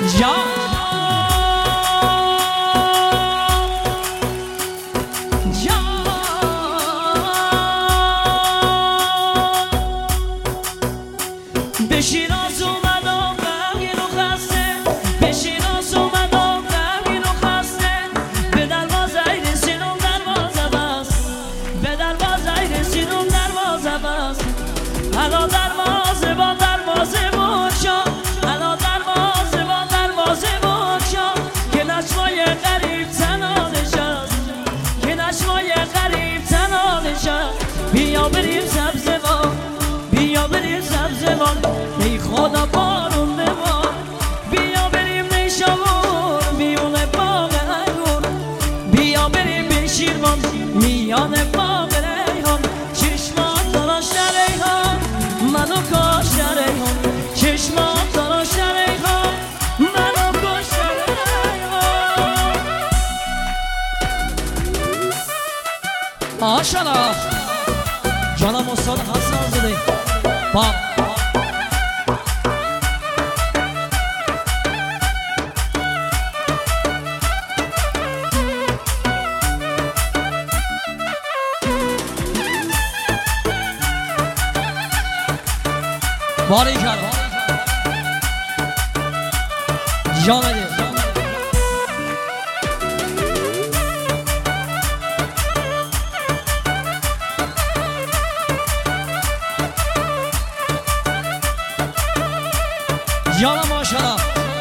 جان به شیراز اومدم غمگین و خسته، به شیراز اومدم غمگین و خسته، به دروازه رسیدم دروازه بست، به دروازه رسیدم دروازه بست. الا دروازه با دروازه باشا، الا دروازه با دروازه باشا، که نشمای غریب تنها نشست، که نشمای غریب تنها نشست. بیا بریم سبزوان، بیا بریم سبزوان، ای خدا بارون ببار. بیا بریم نیشابور میون باغ انگور، بیا بریم به شیروان میان باغ ریحان. چشمات داشته ریحان منو کاشته ریحان، چشمات داشته ریحان منو کاشته ریحان. ماشاءالله جانم استاد حسن زاده با باری کرد جامده جانم ماشاءالله.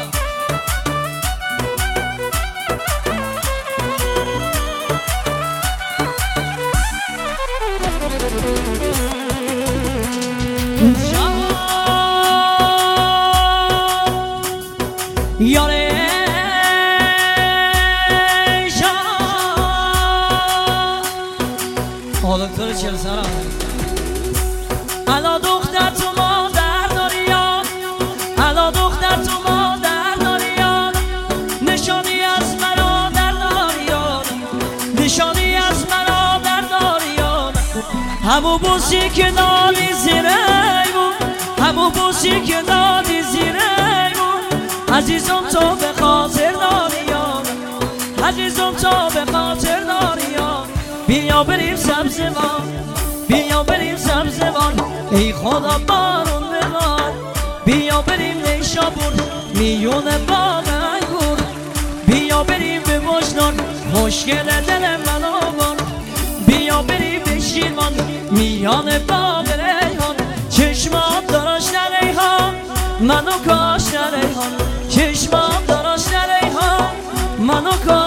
یاره جان دکتر چل سرم الا دختر تو مادر داریان، الا دختر تو مادر داریان، نشانی از مرا در داریان، نشانی از مرا در داریان. همو بوسی که دادی زیرمون، همو بوسی که دادی زیرمون، عزیزم تو به خاطر داریان، عزیزم تو به خاطر داریان. بیا بریم سبزوان، بیا بریم سبزوان، ای خدا بارون ببار. بیا بریم نیشابور میون باغ انگور، بیا بریم به وجدان مشکل دل من آور. بیا بریم به شیروان میان باغ ریحان، چشمات داشته ریحان منو کاشته ریحان، چشمات داشته ریحان منو کاشته